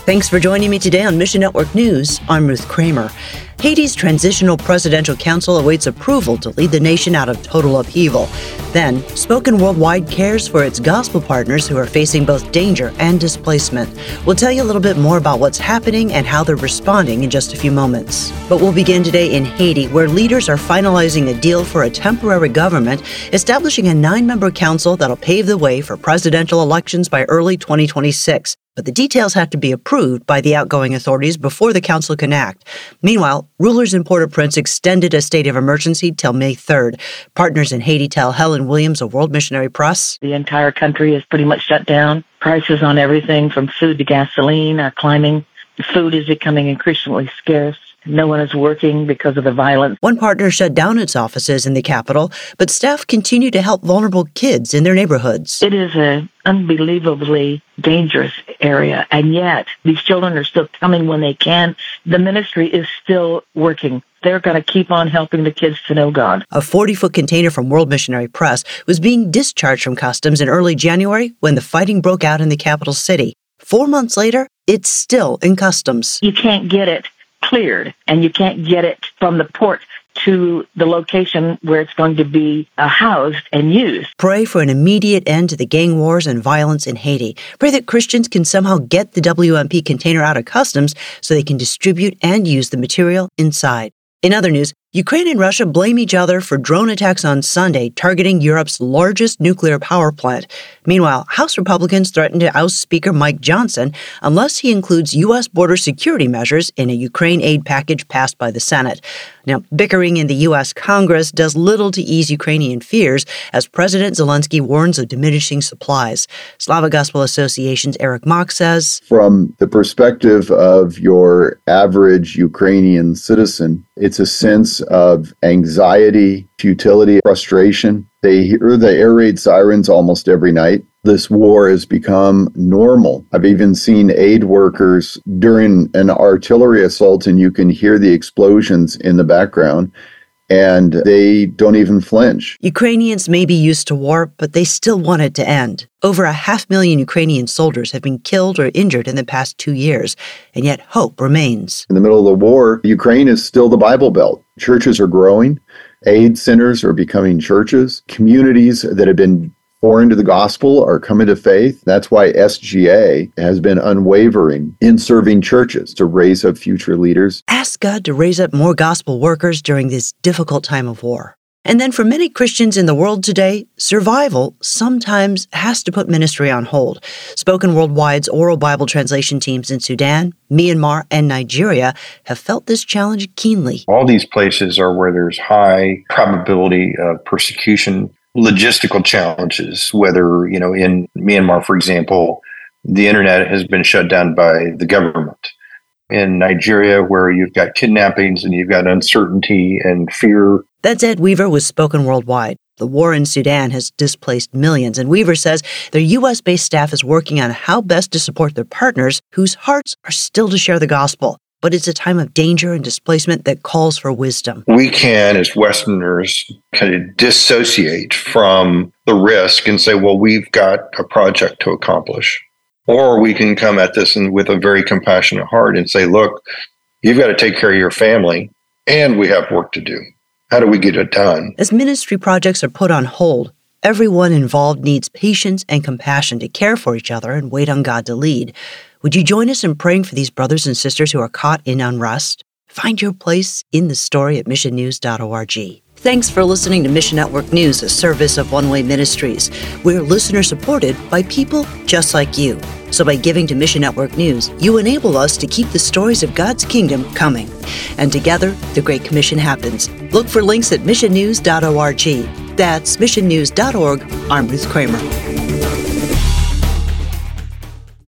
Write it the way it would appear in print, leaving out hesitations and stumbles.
Thanks for joining me today on Mission Network News. I'm Ruth Kramer. Haiti's Transitional Presidential Council awaits approval to lead the nation out of total upheaval. Then, Spoken Worldwide cares for its gospel partners who are facing both danger and displacement. We'll tell you a little bit more about what's happening and how they're responding in just a few moments. But we'll begin today in Haiti, where leaders are finalizing a deal for a temporary government, establishing a 9-member council that'll pave the way for presidential elections by early 2026. But the details have to be approved by the outgoing authorities before the council can act. Meanwhile, rulers in Port-au-Prince extended a state of emergency till May 3rd. Partners in Haiti tell Helen Williams of World Missionary Press. The entire country is pretty much shut down. Prices on everything from food to gasoline are climbing. Food is becoming increasingly scarce. No one is working because of the violence. One partner shut down its offices in the capital, but staff continue to help vulnerable kids in their neighborhoods. It is an unbelievably dangerous area, and yet these children are still coming when they can. The ministry is still working. They're going to keep on helping the kids to know God. A 40-foot container from World Missionary Press was being discharged from customs in early January when the fighting broke out in the capital city. 4 months later, it's still in customs. You can't get it cleared, and you can't get it from the port to the location where it's going to be housed and used. Pray for an immediate end to the gang wars and violence in Haiti. Pray that Christians can somehow get the WMP container out of customs so they can distribute and use the material inside. In other news, Ukraine and Russia blame each other for drone attacks on Sunday targeting Europe's largest nuclear power plant. Meanwhile, House Republicans threatened to oust Speaker Mike Johnson unless he includes U.S. border security measures in a Ukraine aid package passed by the Senate. Now, bickering in the U.S. Congress does little to ease Ukrainian fears as President Zelensky warns of diminishing supplies. Slava Gospel Association's Eric Mock says, from the perspective of your average Ukrainian citizen, it's a sense of anxiety, futility, frustration. They hear the air raid sirens almost every night. This war has become normal. I've even seen aid workers during an artillery assault, and you can hear the explosions in the background, and they don't even flinch. Ukrainians may be used to war, but they still want it to end. Over 500,000 Ukrainian soldiers have been killed or injured in the past 2 years, and yet hope remains. In the middle of the war, Ukraine is still the Bible Belt. Churches are growing. Aid centers are becoming churches. Communities that have been foreign to the gospel are coming to faith. That's why SGA has been unwavering in serving churches to raise up future leaders. Ask God to raise up more gospel workers during this difficult time of war. And then for many Christians in the world today, survival sometimes has to put ministry on hold. Spoken Worldwide's oral Bible translation teams in Sudan, Myanmar, and Nigeria have felt this challenge keenly. All these places are where there's high probability of persecution, logistical challenges, whether, in Myanmar, for example, the internet has been shut down by the government. In Nigeria, where you've got kidnappings and you've got uncertainty and fear. That's Ed Weaver with Spoken Worldwide. The war in Sudan has displaced millions, and Weaver says their U.S.-based staff is working on how best to support their partners whose hearts are still to share the gospel. But it's a time of danger and displacement that calls for wisdom. We can, as Westerners, kind of dissociate from the risk and say, well, we've got a project to accomplish. Or we can come at this with a very compassionate heart and say, look, you've got to take care of your family, and we have work to do. How do we get it done? As ministry projects are put on hold, everyone involved needs patience and compassion to care for each other and wait on God to lead. Would you join us in praying for these brothers and sisters who are caught in unrest? Find your place in the story at missionnews.org. Thanks for listening to Mission Network News, a service of One Way Ministries. We're listener-supported by people just like you. So by giving to Mission Network News, you enable us to keep the stories of God's kingdom coming. And together, the Great Commission happens. Look for links at missionnews.org. That's missionnews.org. I'm Ruth Kramer.